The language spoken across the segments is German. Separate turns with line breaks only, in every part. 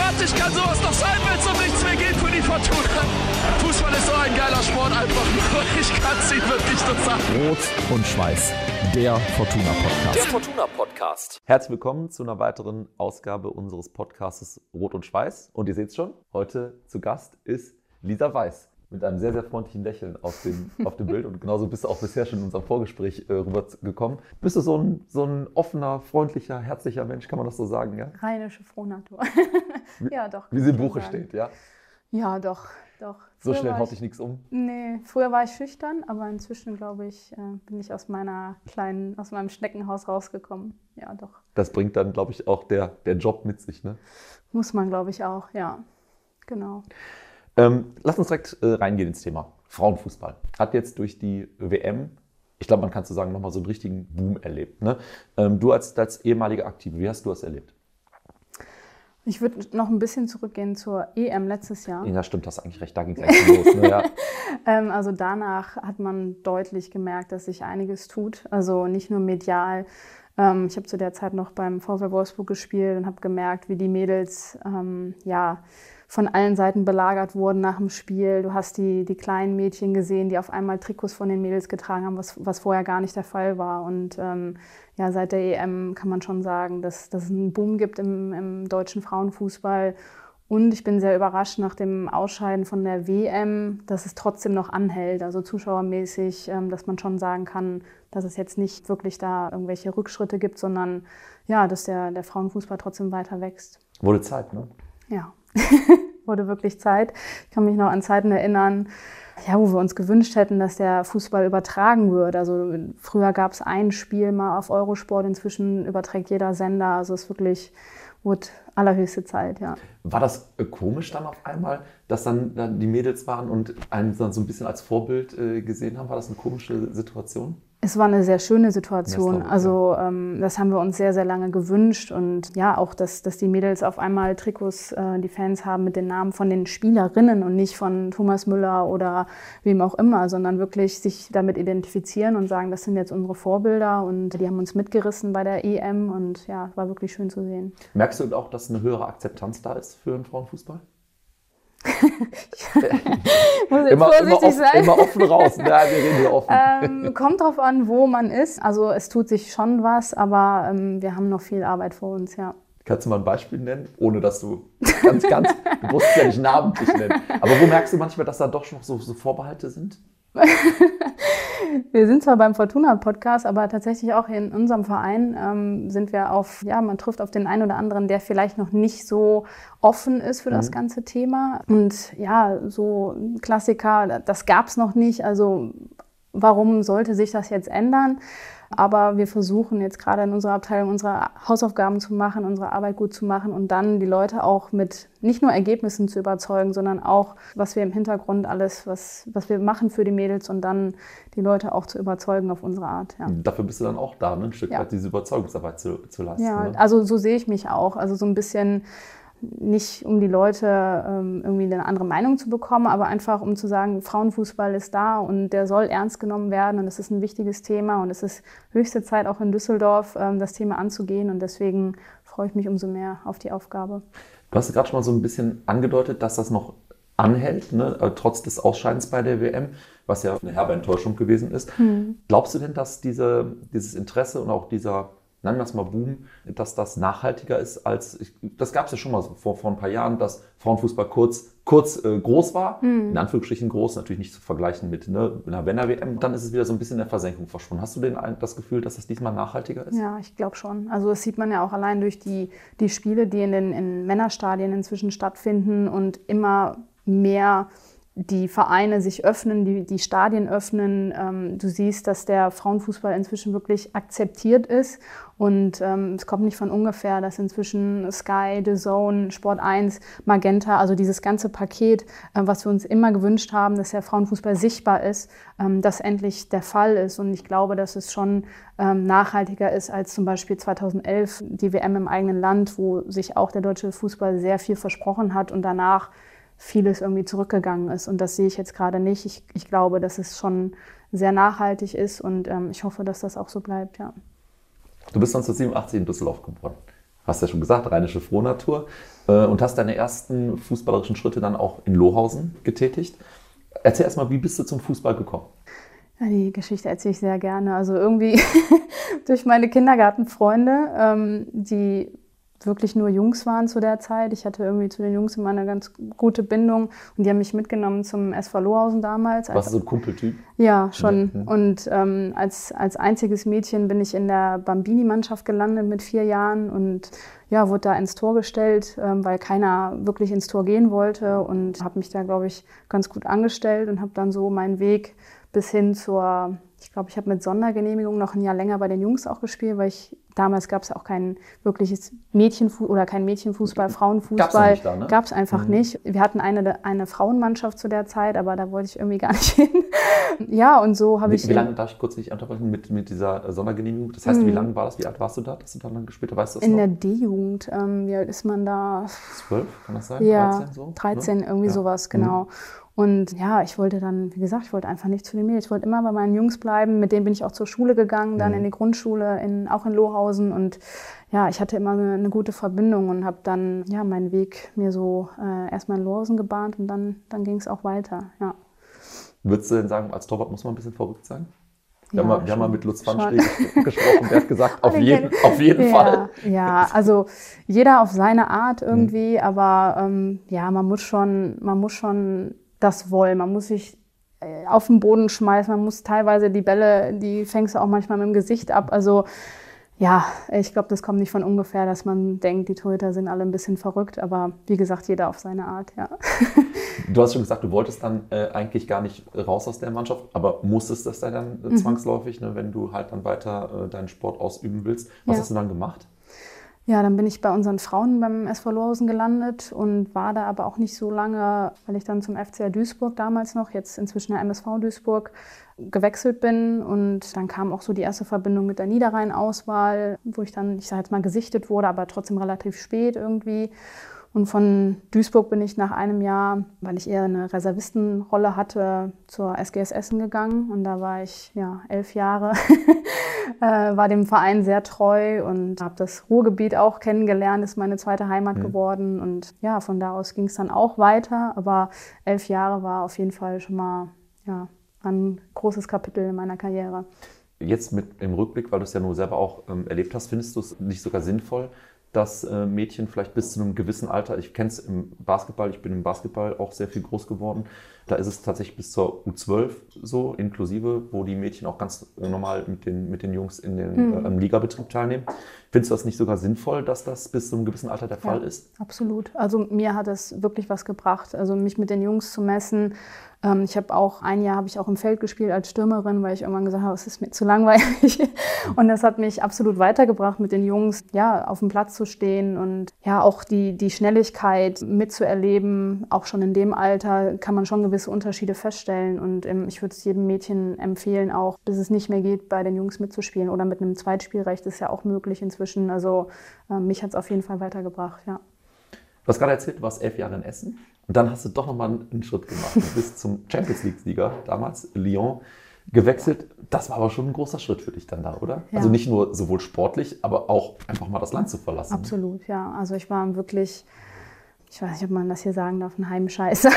dramatisch kann sowas noch sein, wenn es um nichts mehr geht für die Fortuna? Fußball ist so ein geiler Sport einfach nur. Ich kann es Ihnen wirklich nur sagen.
Rot und Schweiß, der Fortuna-Podcast.
Der Fortuna-Podcast.
Herzlich willkommen zu einer weiteren Ausgabe unseres Podcasts Rot und Schweiß. Und ihr seht es schon, heute zu Gast ist Lisa Weiß. Mit einem sehr, sehr freundlichen Lächeln auf dem Bild. Und genauso bist du auch bisher schon in unserem Vorgespräch rübergekommen. Bist du so ein offener, freundlicher, herzlicher Mensch, kann man das so sagen? Ja?
Rheinische Frohnatur. Ja, doch.
Wie sie im Buche steht, ja?
Ja, doch.
So schnell haut dich nichts um?
Nee, früher war ich schüchtern, aber inzwischen, glaube ich, bin ich aus meinem Schneckenhaus rausgekommen. Ja, doch.
Das bringt dann, glaube ich, auch der Job mit sich, ne?
Muss man, glaube ich, auch, ja. Genau.
Lass uns direkt reingehen ins Thema. Frauenfußball hat jetzt durch die WM, ich glaube, man kann so sagen, nochmal so einen richtigen Boom erlebt. Ne? Du als ehemalige Aktive, wie hast du das erlebt?
Ich würde noch ein bisschen zurückgehen zur EM letztes Jahr.
Ja, stimmt, hast eigentlich recht, da ging es eigentlich los. Ne? Ja.
Also danach hat man deutlich gemerkt, dass sich einiges tut. Also nicht nur medial. Ich habe zu der Zeit noch beim VfL Wolfsburg gespielt und habe gemerkt, wie die Mädels von allen Seiten belagert wurden nach dem Spiel. Du hast die kleinen Mädchen gesehen, die auf einmal Trikots von den Mädels getragen haben, was vorher gar nicht der Fall war. Und seit der EM kann man schon sagen, dass es einen Boom gibt im deutschen Frauenfußball. Und ich bin sehr überrascht nach dem Ausscheiden von der WM, dass es trotzdem noch anhält, also zuschauermäßig, dass man schon sagen kann, dass es jetzt nicht wirklich da irgendwelche Rückschritte gibt, sondern ja, dass der Frauenfußball trotzdem weiter wächst.
Wurde Zeit, ne?
Ja, wurde wirklich Zeit. Ich kann mich noch an Zeiten erinnern, wo wir uns gewünscht hätten, dass der Fußball übertragen wird. Also früher gab es ein Spiel mal auf Eurosport, inzwischen überträgt jeder Sender. Also es wurde allerhöchste Zeit, ja.
War das komisch dann auf einmal, dass dann die Mädels waren und einen dann so ein bisschen als Vorbild gesehen haben? War das eine komische Situation?
Es war eine sehr schöne Situation. Also das haben wir uns sehr, sehr lange gewünscht. Und ja, auch, dass die Mädels auf einmal Trikots, die Fans haben mit den Namen von den Spielerinnen und nicht von Thomas Müller oder wem auch immer, sondern wirklich sich damit identifizieren und sagen, das sind jetzt unsere Vorbilder. Und die haben uns mitgerissen bei der EM und ja, war wirklich schön zu sehen.
Merkst du auch, dass eine höhere Akzeptanz da ist für den Frauenfußball?
Muss jetzt vorsichtig sein.
Immer offen raus. Ja, wir reden hier offen.
Kommt drauf an, wo man ist. Also es tut sich schon was, aber wir haben noch viel Arbeit vor uns, ja.
Kannst du mal ein Beispiel nennen, ohne dass du du musst es ja nicht namentlich nennen. Aber wo merkst du manchmal, dass da doch noch so Vorbehalte sind?
Wir sind zwar beim Fortuna-Podcast, aber tatsächlich auch in unserem Verein sind wir man trifft auf den einen oder anderen, der vielleicht noch nicht so offen ist für das ganze Thema. Und ja, so ein Klassiker, das gab es noch nicht. Also warum sollte sich das jetzt ändern? Aber wir versuchen jetzt gerade in unserer Abteilung unsere Hausaufgaben zu machen, unsere Arbeit gut zu machen und dann die Leute auch mit nicht nur Ergebnissen zu überzeugen, sondern auch, was wir im Hintergrund alles, was wir machen für die Mädels und dann die Leute auch zu überzeugen auf unsere Art. Ja.
Dafür bist du dann auch da, ne? Ein Stück weit diese Überzeugungsarbeit zu leisten.
Ja,
ne?
Also so sehe ich mich auch. Also so ein bisschen nicht, um die Leute irgendwie eine andere Meinung zu bekommen, aber einfach, um zu sagen, Frauenfußball ist da und der soll ernst genommen werden und es ist ein wichtiges Thema und es ist höchste Zeit, auch in Düsseldorf das Thema anzugehen und deswegen freue ich mich umso mehr auf die Aufgabe.
Du hast gerade schon mal so ein bisschen angedeutet, dass das noch anhält, ne? Trotz des Ausscheidens bei der WM, was ja eine herbe Enttäuschung gewesen ist. Glaubst du denn, dass dieses Interesse und auch dieser, nennen wir es mal Boom, dass das nachhaltiger ist als, das gab es ja schon mal so vor ein paar Jahren, dass Frauenfußball kurz groß war, in Anführungsstrichen groß, natürlich nicht zu vergleichen mit einer Männer-WM, dann ist es wieder so ein bisschen in der Versenkung verschwunden. Hast du denn das Gefühl, dass das diesmal nachhaltiger ist?
Ja, ich glaube schon. Also das sieht man ja auch allein durch die Spiele, die in Männerstadien inzwischen stattfinden und immer mehr die Vereine sich öffnen, die Stadien öffnen. Du siehst, dass der Frauenfußball inzwischen wirklich akzeptiert ist. Und es kommt nicht von ungefähr, dass inzwischen Sky, The Zone, Sport 1, Magenta, also dieses ganze Paket, was wir uns immer gewünscht haben, dass der Frauenfußball sichtbar ist, das endlich der Fall ist. Und ich glaube, dass es schon nachhaltiger ist als zum Beispiel 2011 die WM im eigenen Land, wo sich auch der deutsche Fußball sehr viel versprochen hat und danach vieles irgendwie zurückgegangen ist. Und das sehe ich jetzt gerade nicht. Ich glaube, dass es schon sehr nachhaltig ist und ich hoffe, dass das auch so bleibt, ja.
Du bist 1987 in Düsseldorf geboren. hast ja schon gesagt, rheinische Frohnatur, und hast deine ersten fußballerischen Schritte dann auch in Lohausen getätigt. Erzähl erstmal, wie bist du zum Fußball gekommen?
Ja, die Geschichte erzähle ich sehr gerne. Also irgendwie durch meine Kindergartenfreunde, die wirklich nur Jungs waren zu der Zeit. Ich hatte irgendwie zu den Jungs immer eine ganz gute Bindung und die haben mich mitgenommen zum SV Lohausen damals.
Warst du so ein Kumpeltyp?
Ja, schon. Mhm. Und als einziges Mädchen bin ich in der Bambini-Mannschaft gelandet mit 4 Jahren und ja, wurde da ins Tor gestellt, weil keiner wirklich ins Tor gehen wollte und habe mich da, glaube ich, ganz gut angestellt und habe dann so meinen Weg bis hin zur, ich glaube, ich habe mit Sondergenehmigung noch ein Jahr länger bei den Jungs auch gespielt, weil damals gab es auch kein wirkliches Frauenfußball, gab es einfach nicht. Wir hatten eine Frauenmannschaft zu der Zeit, aber da wollte ich irgendwie gar nicht hin. Ja, und so habe ich...
Wie lange, darf ich kurz nicht unterbrechen, mit dieser Sondergenehmigung? Das heißt, wie lange war das? Wie alt warst du da, dass du dann gespielt hast? Weißt du das
in
noch?
Der D-Jugend. Wie alt ist man da?
12, kann das sein?
Ja,
13 so?
13,
ne?
irgendwie sowas, genau. Und ja, ich wollte dann, wie gesagt, ich wollte einfach nicht zu den Mädels. Ich wollte immer bei meinen Jungs bleiben. Mit denen bin ich auch zur Schule gegangen, dann in die Grundschule, auch in Lohausen. Und ja, ich hatte immer eine gute Verbindung und habe dann ja meinen Weg mir so erstmal in Lohausen gebahnt und dann ging es auch weiter. Ja.
Würdest du denn sagen, als Torwart muss man ein bisschen verrückt sein? Wir
Ja,
haben mal mit Lutz Pfannstiel gesprochen, der hat gesagt, auf jeden Fall.
Ja, also jeder auf seine Art irgendwie, aber ja, man muss schon das wollen. Man muss sich auf den Boden schmeißen, man muss teilweise die Bälle, die fängst du auch manchmal mit dem Gesicht ab. Also ja, ich glaube, das kommt nicht von ungefähr, dass man denkt, die Torhüter sind alle ein bisschen verrückt, aber wie gesagt, jeder auf seine Art, ja.
Du hast schon gesagt, du wolltest dann eigentlich gar nicht raus aus der Mannschaft, aber musstest das dann zwangsläufig, ne, wenn du halt dann weiter deinen Sport ausüben willst. Was hast du dann gemacht?
Ja, dann bin ich bei unseren Frauen beim SV Lohausen gelandet und war da aber auch nicht so lange, weil ich dann zum FCR Duisburg damals noch, jetzt inzwischen der MSV Duisburg, gewechselt bin. Und dann kam auch so die erste Verbindung mit der Niederrhein-Auswahl, wo ich dann, ich sage jetzt mal, gesichtet wurde, aber trotzdem relativ spät irgendwie. Und von Duisburg bin ich nach einem Jahr, weil ich eher eine Reservistenrolle hatte, zur SGS Essen gegangen. Und da war ich 11 Jahre, war dem Verein sehr treu und habe das Ruhrgebiet auch kennengelernt, ist meine zweite Heimat geworden. Und ja, von da aus ging es dann auch weiter. Aber 11 Jahre war auf jeden Fall schon mal ein großes Kapitel in meiner Karriere.
Jetzt im Rückblick, weil du es ja nur selber auch erlebt hast, findest du es nicht sogar sinnvoll, dass Mädchen vielleicht bis zu einem gewissen Alter, ich kenne es im Basketball, ich bin im Basketball auch sehr viel groß geworden, da ist es tatsächlich bis zur U12 so, inklusive, wo die Mädchen auch ganz normal mit den Jungs in den Ligabetrieb teilnehmen. Findest du das nicht sogar sinnvoll, dass das bis zu einem gewissen Alter der Fall ist?
Absolut. Also mir hat es wirklich was gebracht, also mich mit den Jungs zu messen. Ich habe auch ein Jahr im Feld gespielt als Stürmerin, weil ich irgendwann gesagt habe, es ist mir zu langweilig. Und das hat mich absolut weitergebracht, mit den Jungs auf dem Platz zu stehen und auch die Schnelligkeit mitzuerleben. Auch schon in dem Alter kann man schon gewisse Unterschiede feststellen. Und ich würde es jedem Mädchen empfehlen, auch bis es nicht mehr geht, bei den Jungs mitzuspielen. Oder mit einem Zweitspielrecht ist ja auch möglich inzwischen. Also mich hat es auf jeden Fall weitergebracht, ja.
Du hast gerade erzählt, du warst 11 Jahre in Essen und dann hast du doch nochmal einen Schritt gemacht. Du bist zum Champions-League-Sieger damals, Lyon, gewechselt. Das war aber schon ein großer Schritt für dich dann da, oder? Ja. Also nicht nur sowohl sportlich, aber auch einfach mal das Land zu verlassen.
Absolut, ja. Also ich war wirklich, ich weiß nicht, ob man das hier sagen darf, ein Heimscheißer.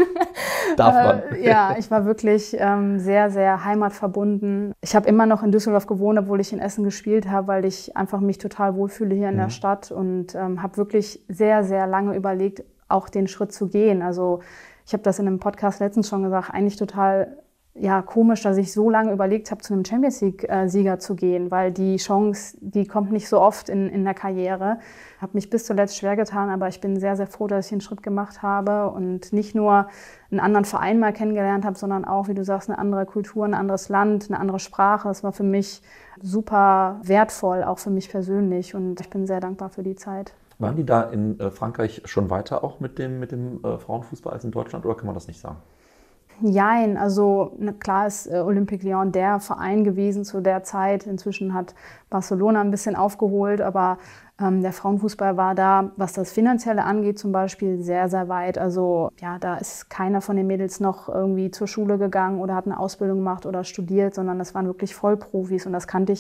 Darf man.
Ja, ich war wirklich sehr, sehr heimatverbunden. Ich habe immer noch in Düsseldorf gewohnt, obwohl ich in Essen gespielt habe, weil ich einfach mich total wohlfühle hier in der Stadt und habe wirklich sehr, sehr lange überlegt, auch den Schritt zu gehen. Also ich habe das in einem Podcast letztens schon gesagt, eigentlich total komisch, dass ich so lange überlegt habe, zu einem Champions-League-Sieger zu gehen, weil die Chance, die kommt nicht so oft in der Karriere. Habe mich bis zuletzt schwer getan, aber ich bin sehr, sehr froh, dass ich den Schritt gemacht habe und nicht nur einen anderen Verein mal kennengelernt habe, sondern auch, wie du sagst, eine andere Kultur, ein anderes Land, eine andere Sprache. Das war für mich super wertvoll, auch für mich persönlich und ich bin sehr dankbar für die Zeit.
Waren die da in Frankreich schon weiter auch mit dem Frauenfußball als in Deutschland oder kann man das nicht sagen?
Jein, also klar ist Olympique Lyon der Verein gewesen zu der Zeit. Inzwischen hat Barcelona ein bisschen aufgeholt, aber der Frauenfußball war da, was das Finanzielle angeht, zum Beispiel sehr, sehr weit. Also da ist keiner von den Mädels noch irgendwie zur Schule gegangen oder hat eine Ausbildung gemacht oder studiert, sondern das waren wirklich Vollprofis und das kannte ich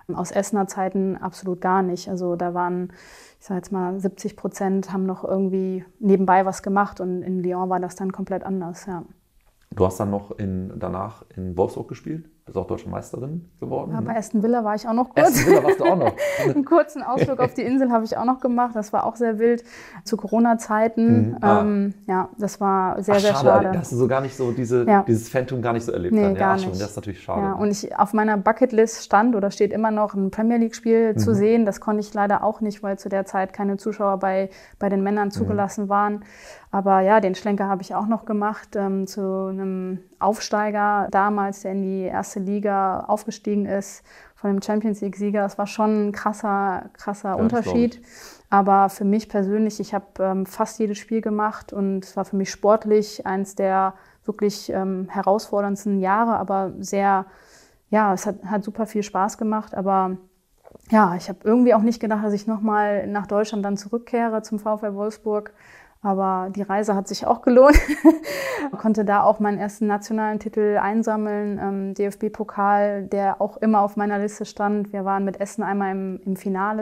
Aus Essener Zeiten absolut gar nicht. Also da waren, ich sage jetzt mal, 70% haben noch irgendwie nebenbei was gemacht und in Lyon war das dann komplett anders, ja.
Du hast dann noch danach in Wolfsburg gespielt, bist auch Deutsche Meisterin geworden.
Ja, bei Aston Villa war ich auch noch kurz.
Aston Villa warst du auch noch.
Einen kurzen Ausflug auf die Insel habe ich auch noch gemacht. Das war auch sehr wild zu Corona-Zeiten. Ja, das war sehr schade.
Da hast du so gar nicht so dieses Phantom gar nicht so erlebt.
Nee,
dann.
gar
nicht. Das ist natürlich schade.
Ja, und auf meiner Bucketlist stand oder steht immer noch ein Premier League-Spiel zu sehen. Das konnte ich leider auch nicht, weil zu der Zeit keine Zuschauer bei den Männern zugelassen waren. Aber ja, den Schlenker habe ich auch noch gemacht zu einem Aufsteiger damals, der in die erste Liga aufgestiegen ist, von dem Champions-League-Sieger. Das war schon ein krasser Unterschied. Aber für mich persönlich, ich habe fast jedes Spiel gemacht und es war für mich sportlich eins der wirklich herausforderndsten Jahre, aber es hat super viel Spaß gemacht. Aber ja, ich habe irgendwie auch nicht gedacht, dass ich nochmal nach Deutschland dann zurückkehre zum VfL Wolfsburg. Aber die Reise hat sich auch gelohnt. Konnte da auch meinen ersten nationalen Titel einsammeln, DFB-Pokal, der auch immer auf meiner Liste stand. Wir waren mit Essen einmal im Finale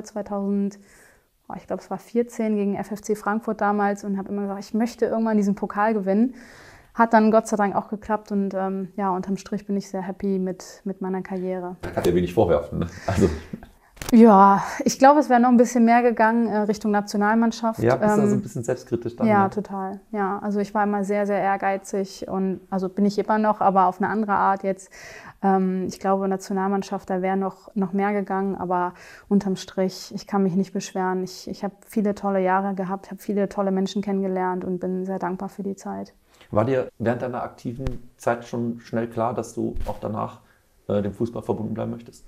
2014 gegen FFC Frankfurt damals und habe immer gesagt, ich möchte irgendwann diesen Pokal gewinnen. Hat dann Gott sei Dank auch geklappt und unterm Strich bin ich sehr happy mit meiner Karriere.
Da kann dir wenig vorwerfen, ne? Also.
Ja, ich glaube, es wäre noch ein bisschen mehr gegangen Richtung Nationalmannschaft.
Ja, bist du so ein bisschen selbstkritisch dann?
Ja,
ne?
Total. Ja, also ich war immer sehr, sehr ehrgeizig und also bin ich immer noch, aber auf eine andere Art jetzt. Ich glaube, Nationalmannschaft, da wäre noch mehr gegangen, aber unterm Strich, ich kann mich nicht beschweren. Ich habe viele tolle Jahre gehabt, habe viele tolle Menschen kennengelernt und bin sehr dankbar für die Zeit.
War dir während deiner aktiven Zeit schon schnell klar, dass du auch danach dem Fußball verbunden bleiben möchtest?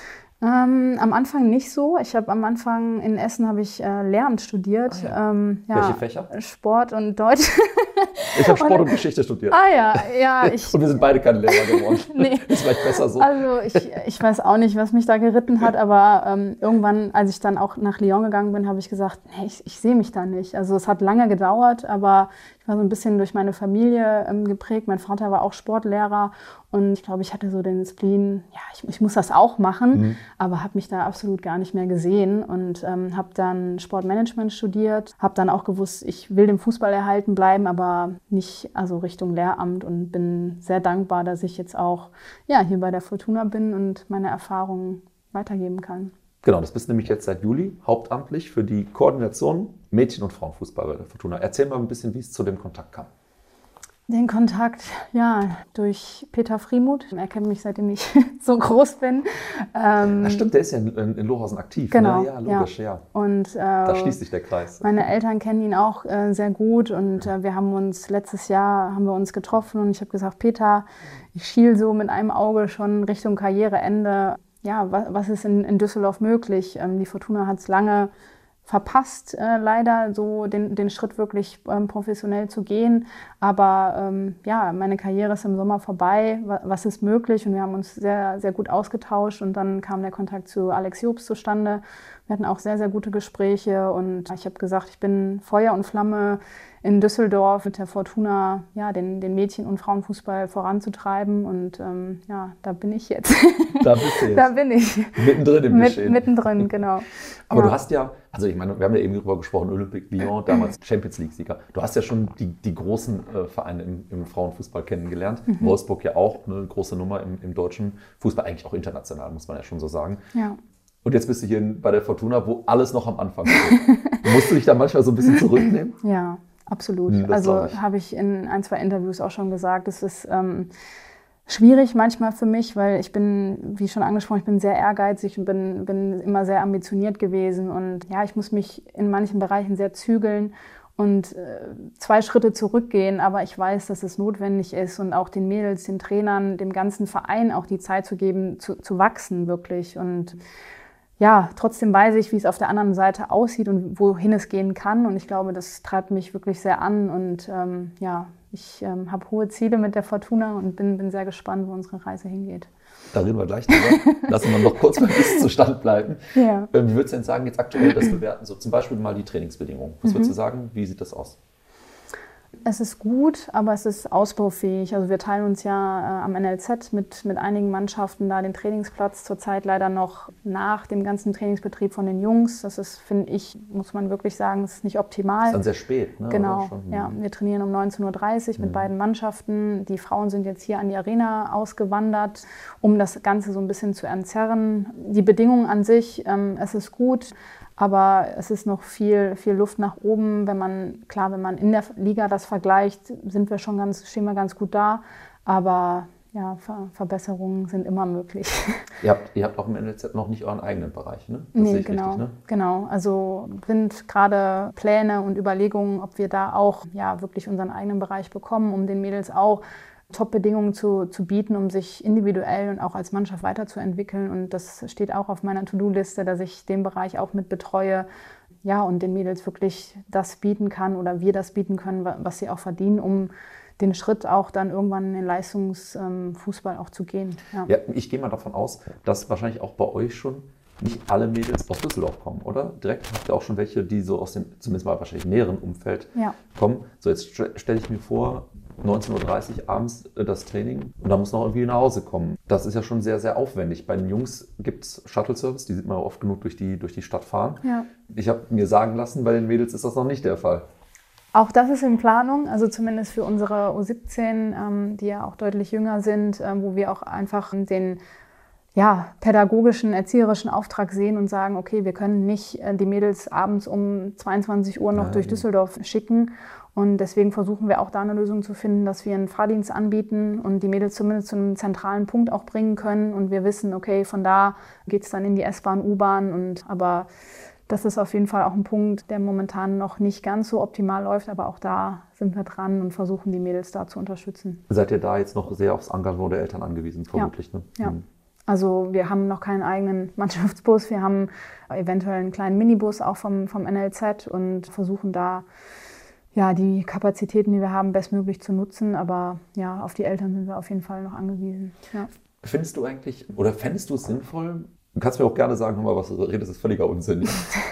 Am Anfang nicht so. Ich habe am Anfang in Essen Lehramt studiert.
Welche Fächer?
Sport und Deutsch.
Ich habe Sport und Geschichte studiert.
Ja.
Und wir sind beide keine Lehrer geworden.
Nee.
Ist vielleicht besser so.
Also ich weiß auch nicht, was mich da geritten hat, aber irgendwann, als ich dann auch nach Lyon gegangen bin, habe ich gesagt, nee, ich sehe mich da nicht. Also es hat lange gedauert, aber ich war so ein bisschen durch meine Familie geprägt. Mein Vater war auch Sportlehrer und ich glaube, ich hatte so den Spleen, ja, ich muss das auch machen, aber habe mich da absolut gar nicht mehr gesehen und habe dann Sportmanagement studiert, habe dann auch gewusst, ich will dem Fußball erhalten bleiben, aber nicht Richtung Lehramt und bin sehr dankbar, dass ich jetzt auch hier bei der Fortuna bin und meine Erfahrungen weitergeben kann.
Genau, das bist nämlich jetzt seit Juli hauptamtlich für die Koordination Mädchen- und Frauenfußball bei der Fortuna. Erzähl mal ein bisschen, wie es zu dem Kontakt kam.
Den Kontakt, durch Peter Friemuth. Er kennt mich, seitdem ich so groß bin.
Das stimmt, der ist ja in Lohausen aktiv.
Genau.
Ne? Ja, logisch, ja.
Und,
da schließt sich der Kreis.
Meine Eltern kennen ihn auch sehr gut und wir haben uns letztes Jahr getroffen und ich habe gesagt, Peter, ich schiel so mit einem Auge schon Richtung Karriereende. Ja, was ist in Düsseldorf möglich? Die Fortuna hat es lange verpasst, leider so den Schritt wirklich professionell zu gehen. Aber meine Karriere ist im Sommer vorbei. Was ist möglich? Und wir haben uns sehr, sehr gut ausgetauscht. Und dann kam der Kontakt zu Alex Jobst zustande. Wir hatten auch sehr, sehr gute Gespräche. Und ich habe gesagt, ich bin Feuer und Flamme in Düsseldorf mit der Fortuna, den Mädchen- und Frauenfußball voranzutreiben. Und da bin ich jetzt.
Da bist du jetzt.
Da bin ich.
Mittendrin im Geschehen.
Mittendrin, genau.
Aber du hast ja, also ich meine, wir haben ja eben darüber gesprochen, Olympique Lyon, damals Champions League-Sieger. Du hast ja schon die großen Vereine im Frauenfußball kennengelernt. Wolfsburg ja auch, eine große Nummer im deutschen Fußball, eigentlich auch international, muss man ja schon so sagen.
Ja.
Und jetzt bist du hier bei der Fortuna, wo alles noch am Anfang steht. Musst du dich da manchmal so ein bisschen zurücknehmen?
Ja, absolut. Also habe ich in 1, 2 Interviews auch schon gesagt, es ist schwierig manchmal für mich, weil ich bin, wie schon angesprochen, ich bin sehr ehrgeizig und bin immer sehr ambitioniert gewesen. Und ich muss mich in manchen Bereichen sehr zügeln und 2 Schritte zurückgehen. Aber ich weiß, dass es notwendig ist und auch den Mädels, den Trainern, dem ganzen Verein auch die Zeit zu geben, zu wachsen wirklich. Und trotzdem weiß ich, wie es auf der anderen Seite aussieht und wohin es gehen kann. Und ich glaube, das treibt mich wirklich sehr an. Und ich habe hohe Ziele mit der Fortuna und bin sehr gespannt, wo unsere Reise hingeht.
Da reden wir gleich drüber. Lassen wir noch kurz beim Ist-Zustand bleiben.
Ja.
Wie würdest du denn sagen, jetzt aktuell das bewerten? So zum Beispiel mal die Trainingsbedingungen. Was würdest du sagen? Wie sieht das aus?
Es ist gut, aber es ist ausbaufähig. Also wir teilen uns ja am NLZ mit einigen Mannschaften da den Trainingsplatz zurzeit leider noch nach dem ganzen Trainingsbetrieb von den Jungs. Das ist, finde ich, muss man wirklich sagen, das ist nicht optimal. Das ist
dann sehr spät, ne?
Genau, ja. Wir trainieren um 19:30 Uhr mit beiden Mannschaften. Die Frauen sind jetzt hier an die Arena ausgewandert, um das Ganze so ein bisschen zu entzerren. Die Bedingungen an sich, es ist gut. Aber es ist noch viel Luft nach oben. Wenn man in der Liga das vergleicht, stehen wir ganz gut da. Aber ja, Verbesserungen sind immer möglich.
Ihr habt auch im NLZ noch nicht euren eigenen Bereich, ne? Das
Nee,
sehe ich
genau,
richtig, ne?
genau. Also sind gerade Pläne und Überlegungen, ob wir da auch wirklich unseren eigenen Bereich bekommen, um den Mädels auch Top-Bedingungen zu bieten, um sich individuell und auch als Mannschaft weiterzuentwickeln. Und das steht auch auf meiner To-Do-Liste, dass ich den Bereich auch mit betreue, und den Mädels wirklich das bieten kann oder wir das bieten können, was sie auch verdienen, um den Schritt auch dann irgendwann in den Leistungsfußball auch zu gehen.
Ja, ich gehe mal davon aus, dass wahrscheinlich auch bei euch schon nicht alle Mädels aus Düsseldorf kommen, oder? Direkt habt ihr auch schon welche, die so aus dem, zumindest mal wahrscheinlich näheren Umfeld kommen. So, jetzt stelle ich mir vor, 19:30 Uhr abends das Training und da muss noch irgendwie nach Hause kommen. Das ist ja schon sehr, sehr aufwendig. Bei den Jungs gibt es Shuttle-Service, die sieht man oft genug durch die Stadt fahren. Ja. Ich habe mir sagen lassen, bei den Mädels ist das noch nicht der Fall.
Auch das ist in Planung, also zumindest für unsere U17, die ja auch deutlich jünger sind, wo wir auch einfach den pädagogischen, erzieherischen Auftrag sehen und sagen, okay, wir können nicht die Mädels abends um 22 Uhr noch durch Düsseldorf schicken. Und deswegen versuchen wir auch da eine Lösung zu finden, dass wir einen Fahrdienst anbieten und die Mädels zumindest zu einem zentralen Punkt auch bringen können. Und wir wissen, okay, von da geht es dann in die S-Bahn, U-Bahn. Aber das ist auf jeden Fall auch ein Punkt, der momentan noch nicht ganz so optimal läuft. Aber auch da sind wir dran und versuchen, die Mädels da zu unterstützen.
Seid ihr da jetzt noch sehr aufs Engagement der Eltern angewiesen, vermutlich?
Ja.
Ne?
Ja. Also wir haben noch keinen eigenen Mannschaftsbus. Wir haben eventuell einen kleinen Minibus auch vom NLZ und versuchen da die Kapazitäten, die wir haben, bestmöglich zu nutzen. Aber auf die Eltern sind wir auf jeden Fall noch angewiesen. Ja.
Findest du eigentlich, oder fändest du es sinnvoll, du kannst mir auch gerne sagen, hör mal, was du redest, ist völliger Unsinn.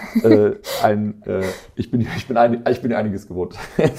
Ich bin einiges gewohnt.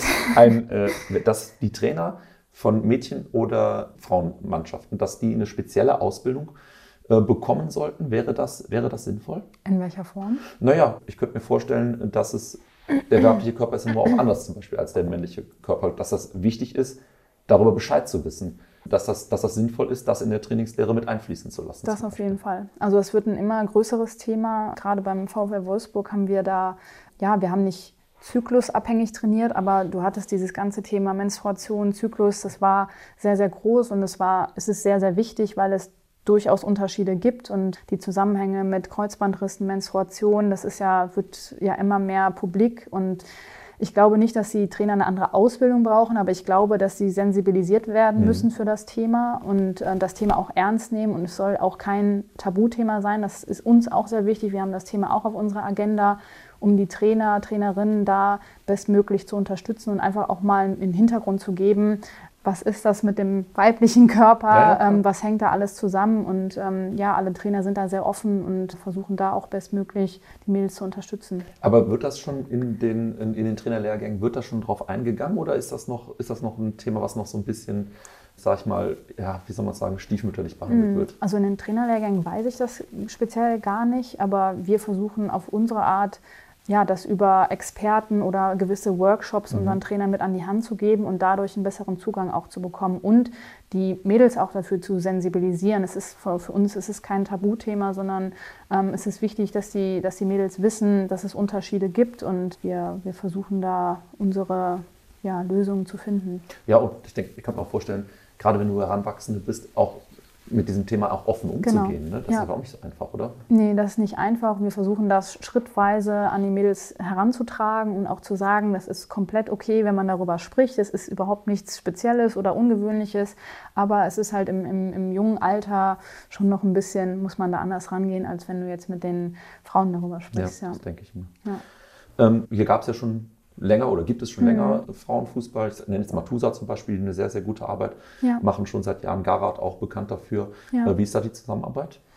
Dass die Trainer von Mädchen- oder Frauenmannschaften, dass die eine spezielle Ausbildung bekommen sollten, wäre das sinnvoll?
In welcher Form?
Naja, ich könnte mir vorstellen, dass der weibliche Körper ist immer auch anders zum Beispiel als der männliche Körper, dass das wichtig ist, darüber Bescheid zu wissen, dass das sinnvoll ist, das in der Trainingslehre mit einfließen zu lassen.
Das auf jeden Fall. Also es wird ein immer größeres Thema. Gerade beim VfL Wolfsburg haben wir da, wir haben nicht zyklusabhängig trainiert, aber du hattest dieses ganze Thema Menstruation, Zyklus, das war sehr, sehr groß und es ist sehr, sehr wichtig, weil es durchaus Unterschiede gibt und die Zusammenhänge mit Kreuzbandrissen, Menstruation, das wird immer mehr publik und ich glaube nicht, dass die Trainer eine andere Ausbildung brauchen, aber ich glaube, dass sie sensibilisiert werden müssen für das Thema und das Thema auch ernst nehmen und es soll auch kein Tabuthema sein, das ist uns auch sehr wichtig, wir haben das Thema auch auf unserer Agenda, um die Trainer, Trainerinnen da bestmöglich zu unterstützen und einfach auch mal in den Hintergrund zu geben, was ist das mit dem weiblichen Körper, was hängt da alles zusammen und alle Trainer sind da sehr offen und versuchen da auch bestmöglich die Mädels zu unterstützen.
Aber wird das schon in den Trainerlehrgängen, wird das schon drauf eingegangen oder ist das noch ein Thema, was noch so ein bisschen, sag ich mal, wie soll man sagen, stiefmütterlich behandelt wird?
Also in den Trainerlehrgängen weiß ich das speziell gar nicht, aber wir versuchen auf unsere Art, das über Experten oder gewisse Workshops unseren Trainern mit an die Hand zu geben und dadurch einen besseren Zugang auch zu bekommen und die Mädels auch dafür zu sensibilisieren. Für uns ist es kein Tabuthema, sondern es ist wichtig, dass die Mädels wissen, dass es Unterschiede gibt und wir versuchen da unsere Lösungen zu finden. Ja, und
ich denke, ich kann mir auch vorstellen, gerade wenn du Heranwachsende bist, auch mit diesem Thema auch offen umzugehen. Ne? Das ist aber auch nicht so einfach, oder?
Nee, das ist nicht einfach. Wir versuchen das schrittweise an die Mädels heranzutragen und auch zu sagen, das ist komplett okay, wenn man darüber spricht. Es ist überhaupt nichts Spezielles oder Ungewöhnliches, aber es ist halt im jungen Alter schon noch ein bisschen, muss man da anders rangehen, als wenn du jetzt mit den Frauen darüber sprichst.
Ja, das denke ich mir. Ja. Hier gab es ja schon länger oder gibt es schon länger Frauenfußball. Ich nenne jetzt mal TUSA zum Beispiel, die eine sehr, sehr gute Arbeit machen, schon seit Jahren. Garat auch bekannt dafür. Ja. Wie ist da die Zusammenarbeit?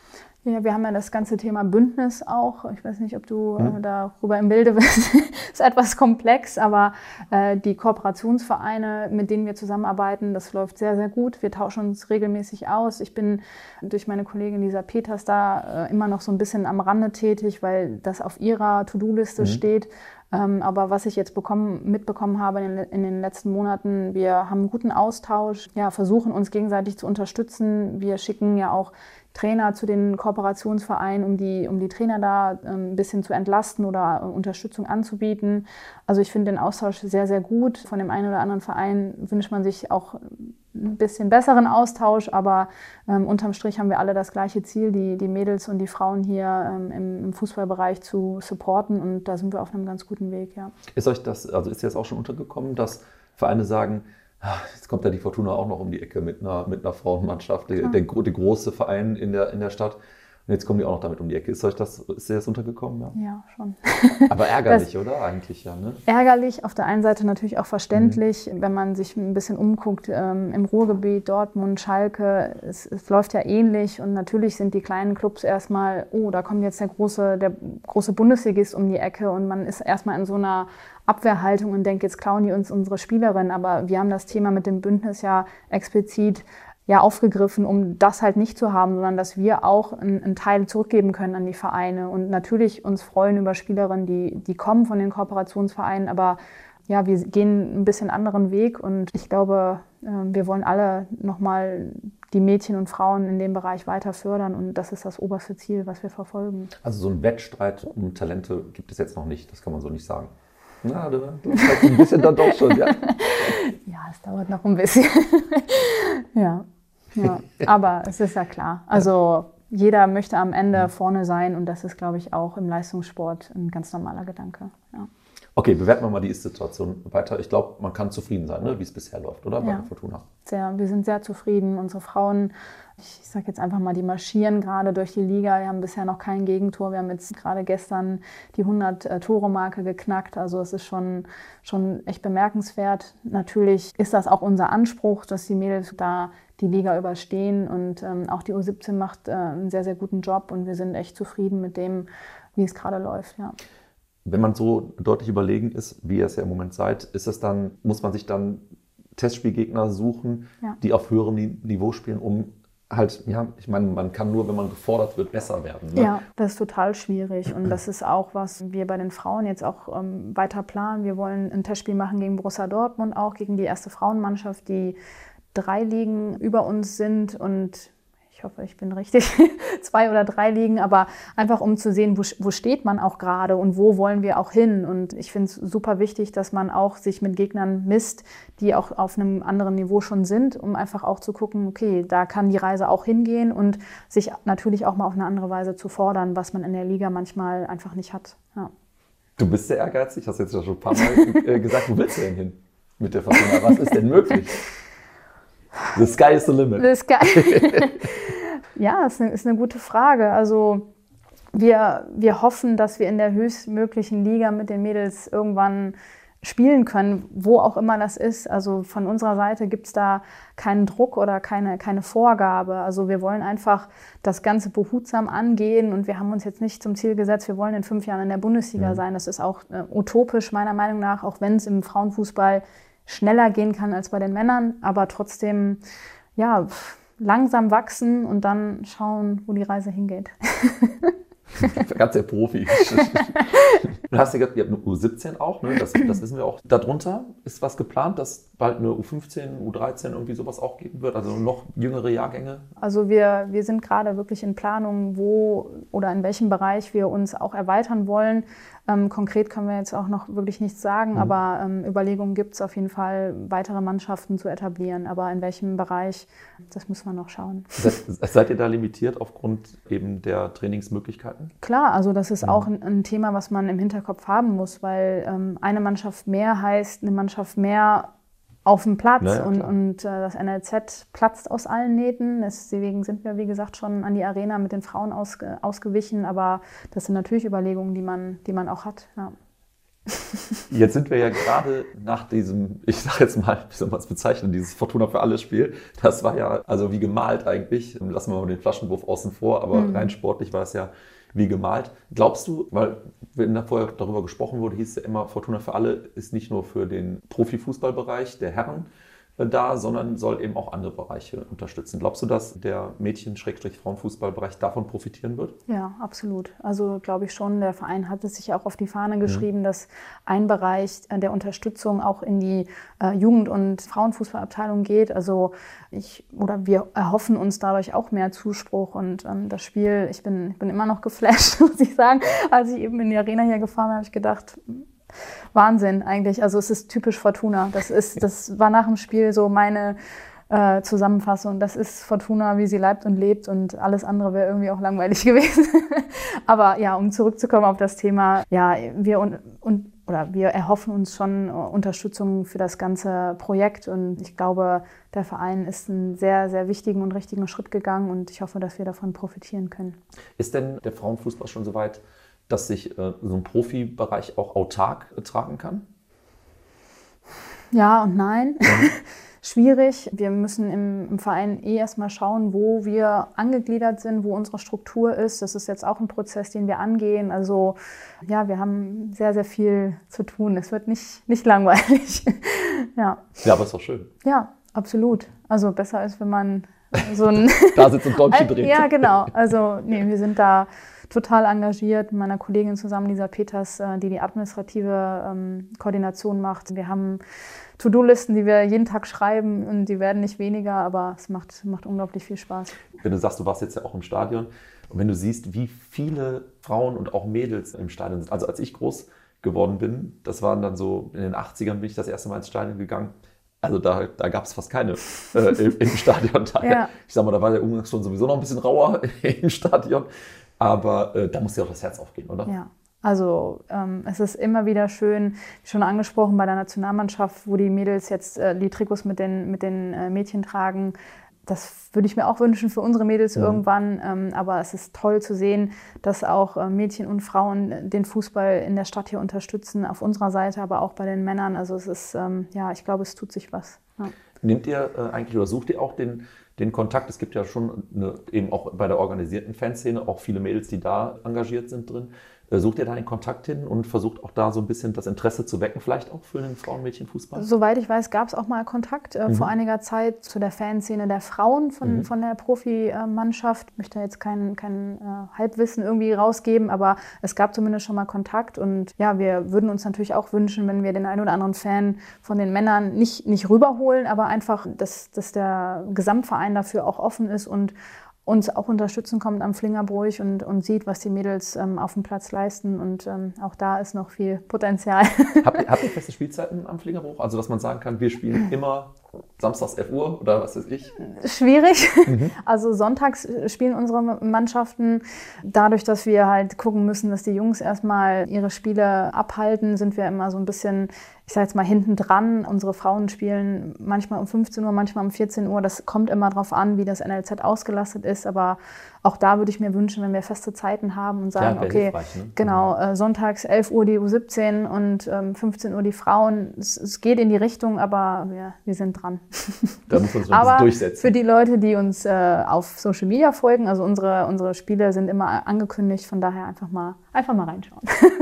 Ja, wir haben ja das ganze Thema Bündnis auch. Ich weiß nicht, ob du darüber im Bilde bist. Ist etwas komplex, aber die Kooperationsvereine, mit denen wir zusammenarbeiten, das läuft sehr, sehr gut. Wir tauschen uns regelmäßig aus. Ich bin durch meine Kollegin Lisa Peters da immer noch so ein bisschen am Rande tätig, weil das auf ihrer To-Do-Liste steht. Aber was ich jetzt mitbekommen habe in den letzten Monaten, wir haben einen guten Austausch, ja, versuchen uns gegenseitig zu unterstützen. Wir schicken ja auch Trainer zu den Kooperationsvereinen, um die Trainer da ein bisschen zu entlasten oder Unterstützung anzubieten. Also ich finde den Austausch sehr, sehr gut. Von dem einen oder anderen Verein wünscht man sich auch ein bisschen besseren Austausch, aber unterm Strich haben wir alle das gleiche Ziel, die Mädels und die Frauen hier im Fußballbereich zu supporten, und da sind wir auf einem ganz guten Weg, ja.
Ist dir das auch schon untergekommen, dass Vereine sagen, jetzt kommt ja die Fortuna auch noch um die Ecke mit einer Frauenmannschaft, der große Verein in der Stadt. Und jetzt kommen die auch noch damit um die Ecke. Ist dir das untergekommen? Ja,
ja, schon.
Aber ärgerlich, oder? Eigentlich ja, ne?
Ärgerlich, auf der einen Seite natürlich auch verständlich, wenn man sich ein bisschen umguckt, im Ruhrgebiet, Dortmund, Schalke, es läuft ja ähnlich, und natürlich sind die kleinen Clubs erstmal, da kommt jetzt der große Bundesligist um die Ecke, und man ist erstmal in so einer Abwehrhaltung und denkt, jetzt klauen die uns unsere Spielerin. Aber wir haben das Thema mit dem Bündnis ja explizit aufgegriffen, um das halt nicht zu haben, sondern dass wir auch einen Teil zurückgeben können an die Vereine und natürlich uns freuen über Spielerinnen, die kommen von den Kooperationsvereinen, aber ja, wir gehen einen bisschen anderen Weg, und ich glaube, wir wollen alle nochmal die Mädchen und Frauen in dem Bereich weiter fördern, und das ist das oberste Ziel, was wir verfolgen. Also
so ein Wettstreit um Talente gibt es jetzt noch nicht, das kann man so nicht sagen. Na, du hast ein bisschen dann doch schon, ja.
Ja, es dauert noch ein bisschen. Ja, aber es ist ja klar. Also jeder möchte am Ende vorne sein, und das ist, glaube ich, auch im Leistungssport ein ganz normaler Gedanke. Ja.
Okay, bewerten wir mal die Ist-Situation weiter. Ich glaube, man kann zufrieden sein, ne, wie es bisher läuft, oder? Bei der Fortuna.
Wir sind sehr zufrieden. Unsere Frauen, ich sage jetzt einfach mal, die marschieren gerade durch die Liga. Wir haben bisher noch kein Gegentor. Wir haben jetzt gerade gestern die 100-Tore-Marke geknackt. Also es ist schon echt bemerkenswert. Natürlich ist das auch unser Anspruch, dass die Mädels da die Liga überstehen. Und auch die U17 macht einen sehr, sehr guten Job. Und wir sind echt zufrieden mit dem, wie es gerade läuft, ja.
Wenn man so deutlich überlegen ist, wie ihr es ja im Moment seid, muss man sich dann Testspielgegner suchen, die auf höherem Niveau spielen, um halt, ich meine, man kann nur, wenn man gefordert wird, besser werden. Ne?
Ja, das ist total schwierig, und das ist auch, was wir bei den Frauen jetzt auch weiter planen. Wir wollen ein Testspiel machen gegen Borussia Dortmund, auch gegen die erste Frauenmannschaft, die 3 Ligen über uns sind, und ich hoffe, ich bin richtig, 2 oder 3 Ligen, aber einfach um zu sehen, wo steht man auch gerade und wo wollen wir auch hin. Und ich finde es super wichtig, dass man auch sich mit Gegnern misst, die auch auf einem anderen Niveau schon sind, um einfach auch zu gucken, okay, da kann die Reise auch hingehen, und sich natürlich auch mal auf eine andere Weise zu fordern, was man in der Liga manchmal einfach nicht hat. Ja.
Du bist sehr ehrgeizig, hast jetzt ja schon ein paar Mal gesagt, wo willst du denn hin mit der Fortuna? Was ist denn möglich? The sky is the limit.
The sky. Ja, ist eine gute Frage. Also wir hoffen, dass wir in der höchstmöglichen Liga mit den Mädels irgendwann spielen können, wo auch immer das ist. Also von unserer Seite gibt es da keinen Druck oder keine Vorgabe. Also wir wollen einfach das Ganze behutsam angehen, und wir haben uns jetzt nicht zum Ziel gesetzt, wir wollen in 5 Jahren in der Bundesliga sein. Das ist auch utopisch meiner Meinung nach, auch wenn es im Frauenfußball schneller gehen kann als bei den Männern, aber trotzdem, langsam wachsen und dann schauen, wo die Reise hingeht.
Ganz der Profi. Du hast ja gesagt, ihr habt eine U17 auch, ne? Das wissen wir auch. Darunter ist was geplant, dass bald eine U15, U13 irgendwie sowas auch geben wird, also noch jüngere Jahrgänge?
Also wir sind gerade wirklich in Planung, wo oder in welchem Bereich wir uns auch erweitern wollen. Konkret können wir jetzt auch noch wirklich nichts sagen, aber Überlegungen gibt es auf jeden Fall, weitere Mannschaften zu etablieren. Aber in welchem Bereich, das müssen wir noch schauen.
Seid ihr da limitiert aufgrund eben der Trainingsmöglichkeiten?
Klar, also das ist auch ein Thema, was man im Hinterkopf haben muss, weil eine Mannschaft mehr heißt eine Mannschaft mehr auf dem Platz, und das NLZ platzt aus allen Nähten. Deswegen sind wir, wie gesagt, schon an die Arena mit den Frauen ausgewichen, aber das sind natürlich Überlegungen, die man auch hat. Ja.
Jetzt sind wir ja gerade nach diesem, ich sage jetzt mal, wie soll man es bezeichnen, dieses Fortuna für alle Spiel. Das war ja also wie gemalt eigentlich. Lassen wir mal den Flaschenwurf außen vor, aber rein sportlich war es ja wie gemalt. Glaubst du, weil wenn da vorher darüber gesprochen wurde, hieß es ja immer, Fortuna für alle ist nicht nur für den Profifußballbereich der Herren da, sondern soll eben auch andere Bereiche unterstützen. Glaubst du, dass der Mädchen-Frauenfußballbereich davon profitieren wird?
Ja, absolut. Also glaube ich schon, der Verein hat es sich auch auf die Fahne geschrieben, dass ein Bereich der Unterstützung auch in die Jugend- und Frauenfußballabteilung geht. Also wir erhoffen uns dadurch auch mehr Zuspruch und das Spiel, ich bin immer noch geflasht, muss ich sagen. Als ich eben in die Arena hier gefahren bin, habe ich gedacht, Wahnsinn eigentlich. Also es ist typisch Fortuna. Das war nach dem Spiel so meine Zusammenfassung. Das ist Fortuna, wie sie leibt und lebt, und alles andere wäre irgendwie auch langweilig gewesen. Aber ja, um zurückzukommen auf das Thema, ja, wir erhoffen uns schon Unterstützung für das ganze Projekt, und ich glaube, der Verein ist einen sehr, sehr wichtigen und richtigen Schritt gegangen, und ich hoffe, dass wir davon profitieren können.
Ist denn der Frauenfußball schon so weit, dass sich so ein Profibereich auch autark tragen kann?
Ja und nein. Schwierig. Wir müssen im Verein erstmal schauen, wo wir angegliedert sind, wo unsere Struktur ist. Das ist jetzt auch ein Prozess, den wir angehen. Also ja, wir haben sehr, sehr viel zu tun. Es wird nicht langweilig. Ja,
aber ist doch schön.
Ja, absolut. Also besser ist, wenn man so ein...
Da sitzt ein Däumchen dreht.
Ja, genau. Also wir sind da total engagiert mit meiner Kollegin zusammen, Lisa Peters, die administrative Koordination macht. Wir haben To-Do-Listen, die wir jeden Tag schreiben, und die werden nicht weniger, aber es macht unglaublich viel Spaß.
Wenn du sagst, du warst jetzt ja auch im Stadion, und wenn du siehst, wie viele Frauen und auch Mädels im Stadion sind. Also als ich groß geworden bin, das waren dann so, in den 80ern bin ich das erste Mal ins Stadion gegangen. Also da gab es fast keine im Stadion. Ja. Ich sag mal, da war der Umgang schon sowieso noch ein bisschen rauer im Stadion. Aber da muss ja auch das Herz aufgehen, oder?
Ja, also es ist immer wieder schön, wie schon angesprochen, bei der Nationalmannschaft, wo die Mädels jetzt die Trikots mit den Mädchen tragen. Das würde ich mir auch wünschen für unsere Mädels irgendwann. Aber es ist toll zu sehen, dass auch Mädchen und Frauen den Fußball in der Stadt hier unterstützen, auf unserer Seite, aber auch bei den Männern. Also es ist, ich glaube, es tut sich was. Ja.
Nehmt ihr eigentlich oder sucht ihr auch den Kontakt? Es gibt ja schon eben auch bei der organisierten Fanszene auch viele Mädels, die da engagiert sind drin. Sucht ihr da einen Kontakt hin und versucht auch da so ein bisschen das Interesse zu wecken, vielleicht auch für den Frauen-Mädchen-Fußball? Soweit
ich weiß, gab es auch mal Kontakt vor einiger Zeit zu der Fanszene der Frauen von der Profimannschaft. Ich möchte jetzt kein Halbwissen irgendwie rausgeben, aber es gab zumindest schon mal Kontakt. Und ja, wir würden uns natürlich auch wünschen, wenn wir den einen oder anderen Fan von den Männern nicht rüberholen, aber einfach, dass der Gesamtverein dafür auch offen ist und uns auch unterstützen kommt am Flingerbruch und sieht, was die Mädels auf dem Platz leisten. Und auch da ist noch viel Potenzial.
Habt ihr feste Spielzeiten am Flingerbruch? Also, dass man sagen kann, wir spielen immer samstags 11 Uhr oder was weiß ich?
Schwierig. Also sonntags spielen unsere Mannschaften. Dadurch, dass wir halt gucken müssen, dass die Jungs erstmal ihre Spiele abhalten, sind wir immer so ein bisschen, ich sage jetzt mal, hinten dran. Unsere Frauen spielen manchmal um 15 Uhr, manchmal um 14 Uhr. Das kommt immer drauf an, wie das NLZ ausgelastet ist. Aber auch da würde ich mir wünschen, wenn wir feste Zeiten haben und sagen, okay, genau, sonntags 11 Uhr die U17 und 15 Uhr die Frauen. Es geht in die Richtung, aber wir sind dran.
Da muss man uns aber durchsetzen.
Für die Leute, die uns auf Social Media folgen, also unsere Spiele sind immer angekündigt, von daher einfach mal reinschauen.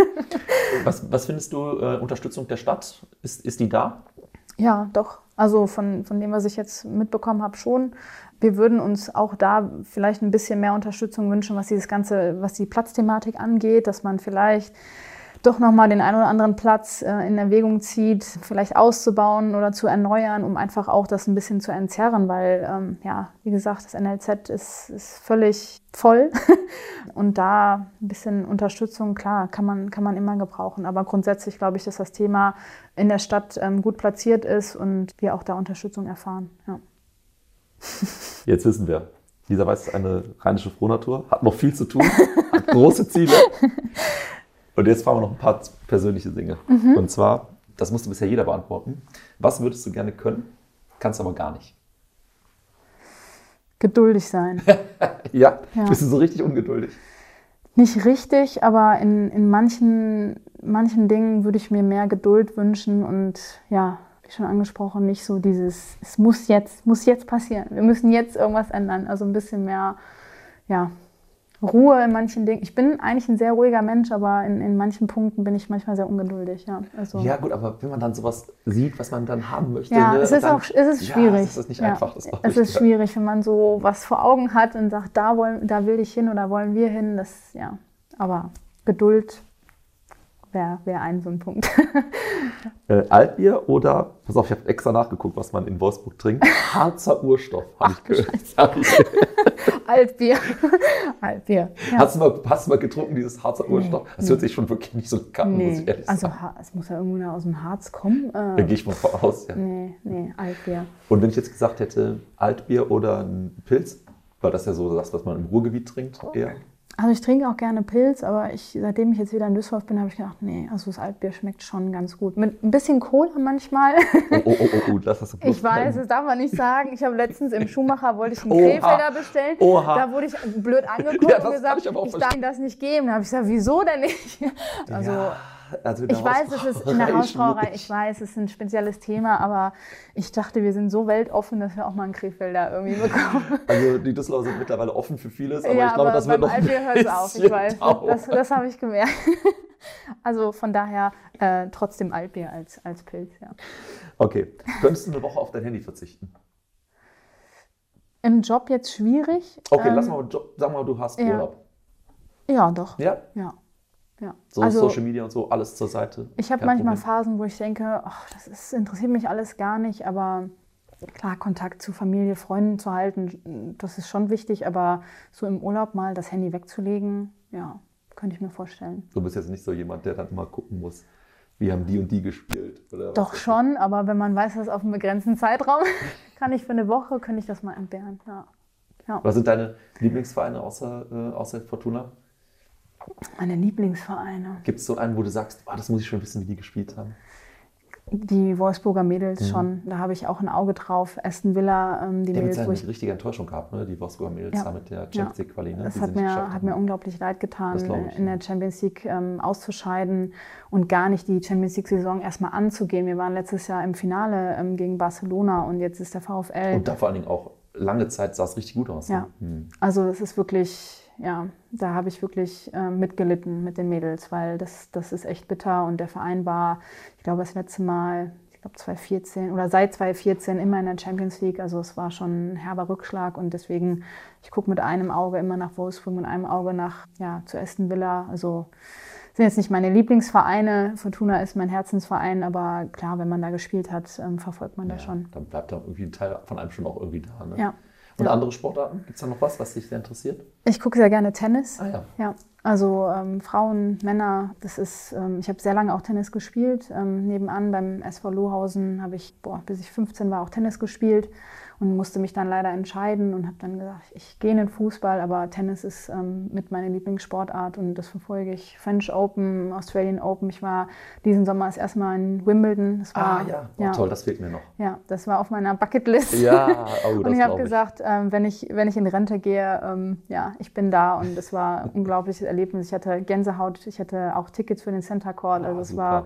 Was findest du, Unterstützung der Stadt? Ist die da?
Ja, doch. Also von dem, was ich jetzt mitbekommen habe, schon. Wir würden uns auch da vielleicht ein bisschen mehr Unterstützung wünschen, was die Platzthematik angeht, dass man vielleicht doch nochmal den einen oder anderen Platz in Erwägung zieht, vielleicht auszubauen oder zu erneuern, um einfach auch das ein bisschen zu entzerren, weil, wie gesagt, das NLZ ist völlig voll und da ein bisschen Unterstützung, klar, kann man immer gebrauchen, aber grundsätzlich glaube ich, dass das Thema in der Stadt gut platziert ist und wir auch da Unterstützung erfahren. Ja.
Jetzt wissen wir, Lisa Weiß ist eine rheinische Frohnatur, hat noch viel zu tun, hat große Ziele. Und jetzt fragen wir noch ein paar persönliche Dinge. Und zwar, das musste bisher jeder beantworten. Was würdest du gerne können, kannst aber gar nicht?
Geduldig sein.
Ja, bist du so richtig ungeduldig?
Nicht richtig, aber in manchen Dingen würde ich mir mehr Geduld wünschen und ja, wie schon angesprochen, nicht so dieses, es muss jetzt passieren, wir müssen jetzt irgendwas ändern. Also ein bisschen mehr, ja, Ruhe in manchen Dingen. Ich bin eigentlich ein sehr ruhiger Mensch, aber in manchen Punkten bin ich manchmal sehr ungeduldig. Ja, also,
Ja gut, aber wenn man dann sowas sieht, was man dann haben möchte,
ja,
ne,
es ist
dann,
schwierig.
Es ist nicht einfach. Das
es ist schwierig, wenn man so was vor Augen hat und sagt, da will ich hin oder wollen wir hin. Das, ja, aber Geduld wäre ein so ein Punkt.
Altbier oder, pass auf, ich habe extra nachgeguckt, was man in Wolfsburg trinkt. Harzer Urstoff, habe ich gehört.
Altbier. Altbier. Ja.
Hast du mal getrunken, dieses Harzer Urstoff? Das hört sich schon wirklich nicht so bekannt, muss ich ehrlich sagen.
Also es muss ja irgendwo aus dem Harz kommen.
Da gehe ich mal voraus, ja.
Nee, Altbier.
Und wenn ich jetzt gesagt hätte, Altbier oder ein Pilz, weil das ja so das, was man im Ruhrgebiet trinkt, eher.
Also ich trinke auch gerne Pilz, aber seitdem ich jetzt wieder in Düsseldorf bin, habe ich gedacht, nee, also das Altbier schmeckt schon ganz gut. Mit ein bisschen Cola manchmal.
Oh, das hast du bloß
Ich weiß, das darf man nicht sagen. Ich habe letztens im Schuhmacher, wollte ich einen Krefelder bestellen. Da wurde ich blöd angeguckt und gesagt, ich darf Ihnen das nicht geben. Da habe ich gesagt, wieso denn nicht? Also ich weiß, es ist in der Hausbrauerei, ich weiß, es ist ein spezielles Thema, aber ich dachte, wir sind so weltoffen, dass wir auch mal einen Krefelder irgendwie bekommen.
Also die Düsseldorfer sind mittlerweile offen für vieles, aber
ja,
ich glaube, das wird noch ein
bisschen hört es auf, ich weiß. Das habe ich gemerkt. Also von daher trotzdem Altbier als Pilz, ja.
Okay. Könntest du eine Woche auf dein Handy verzichten?
Im Job jetzt schwierig.
Okay, lass mal Job, sag mal, du hast Urlaub.
Ja, doch.
Ja?
Ja.
So also, Social Media und so, alles zur Seite.
Ich habe manchmal Phasen, wo ich denke, interessiert mich alles gar nicht, aber klar, Kontakt zu Familie, Freunden zu halten, das ist schon wichtig, aber so im Urlaub mal das Handy wegzulegen, ja, könnte ich mir vorstellen.
Du bist jetzt nicht so jemand, der dann immer gucken muss, wie haben die und die gespielt? Oder
doch schon, aber wenn man weiß, dass auf einem begrenzten Zeitraum, kann ich für eine Woche, könnte ich das mal entbehren. Ja.
Was sind deine Lieblingsvereine außer Fortuna?
Meine Lieblingsvereine.
Gibt es so einen, wo du sagst, das muss ich schon wissen, wie die gespielt haben?
Die Wolfsburger Mädels schon. Da habe ich auch ein Auge drauf. Aston Villa, die Mädels.
Eine richtige Enttäuschung gehabt, ne? Die Wolfsburger Mädels mit der Champions League Quali. Ne?
Das hat mir unglaublich leid getan, in der Champions League auszuscheiden und gar nicht die Champions League-Saison erstmal anzugehen. Wir waren letztes Jahr im Finale gegen Barcelona und jetzt ist der VfL.
Und da vor allen Dingen auch lange Zeit sah es richtig gut aus.
Ja, also das ist wirklich... Ja, da habe ich wirklich mitgelitten mit den Mädels, weil das ist echt bitter und der Verein war, ich glaube, das letzte Mal, 2014 oder seit 2014 immer in der Champions League, also es war schon ein herber Rückschlag und deswegen, ich gucke mit einem Auge immer nach Wolfsburg, mit einem Auge zu Aston Villa, also sind jetzt nicht meine Lieblingsvereine, Fortuna ist mein Herzensverein, aber klar, wenn man da gespielt hat, verfolgt man das schon.
Dann bleibt da irgendwie ein Teil von einem schon auch irgendwie da, ne?
Ja.
Und andere Sportarten? Gibt es da noch was dich sehr interessiert?
Ich gucke sehr gerne Tennis.
Ja.
Also Frauen, Männer, das ist, ich habe sehr lange auch Tennis gespielt. Nebenan beim SV Lohausen habe ich, bis ich 15 war, auch Tennis gespielt und musste mich dann leider entscheiden und habe dann gesagt, ich gehe in den Fußball, aber Tennis ist mit meiner Lieblingssportart und das verfolge ich. French Open, Australian Open. Ich war diesen Sommer das erste Mal in Wimbledon. Das war,
toll, das fehlt mir noch.
Ja, das war auf meiner Bucketlist.
Ja,
und ich habe gesagt, wenn ich in Rente gehe, ich bin da und es war ein unglaubliches Erlebnis. Ich hatte Gänsehaut, ich hatte auch Tickets für den Center Court, also es war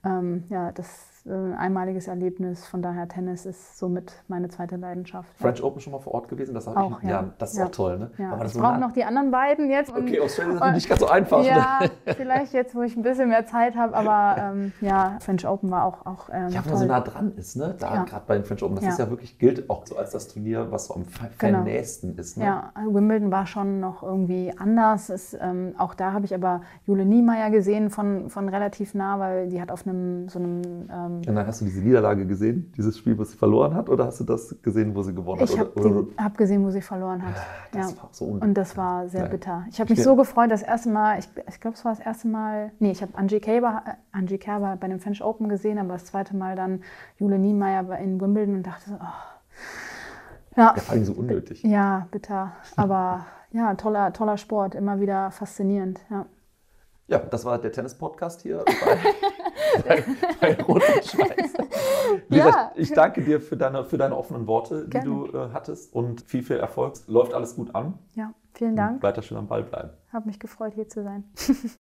ein einmaliges Erlebnis. Von daher Tennis ist somit meine zweite Leidenschaft.
French Open schon mal vor Ort gewesen? Das habe ich. Ja, das ist auch toll, ne?
Ja. Aber ich brauche noch die anderen beiden jetzt.
Okay, Australien ist nicht ganz so einfach.
Ja, vielleicht jetzt, wo ich ein bisschen mehr Zeit habe, aber French Open war auch
ja, wenn man so nah dran ist, ne? Da gerade bei den French Open, das ist ja wirklich, gilt auch so als das Turnier, was so am fannächsten ist. Ne?
Ja, Wimbledon war schon noch irgendwie anders. Auch da habe ich aber Jule Niemeyer gesehen von relativ nah, weil die hat auf so einem
und dann hast du diese Niederlage gesehen, dieses Spiel, wo sie verloren hat, oder hast du das gesehen, wo sie gewonnen hat?
Ich habe gesehen, wo sie verloren hat.
Das war so
und das war sehr bitter. Ich habe mich so gefreut, das erste Mal, ich glaube, es war das erste Mal, ich habe Angie Kerber bei dem French Open gesehen, aber das zweite Mal dann Jule Niemeyer in Wimbledon und dachte so,
ja, vor allem so unnötig.
Ja, bitter. Aber ja, toller Sport, immer wieder faszinierend,
Ja, das war der Tennis-Podcast hier bei Rot und Schweiß. Lisa, ich danke dir für deine offenen Worte, die du hattest und viel Erfolg. Läuft alles gut an?
Ja, Vielen Dank.
Weiter schön am Ball bleiben.
Habe mich gefreut, hier zu sein.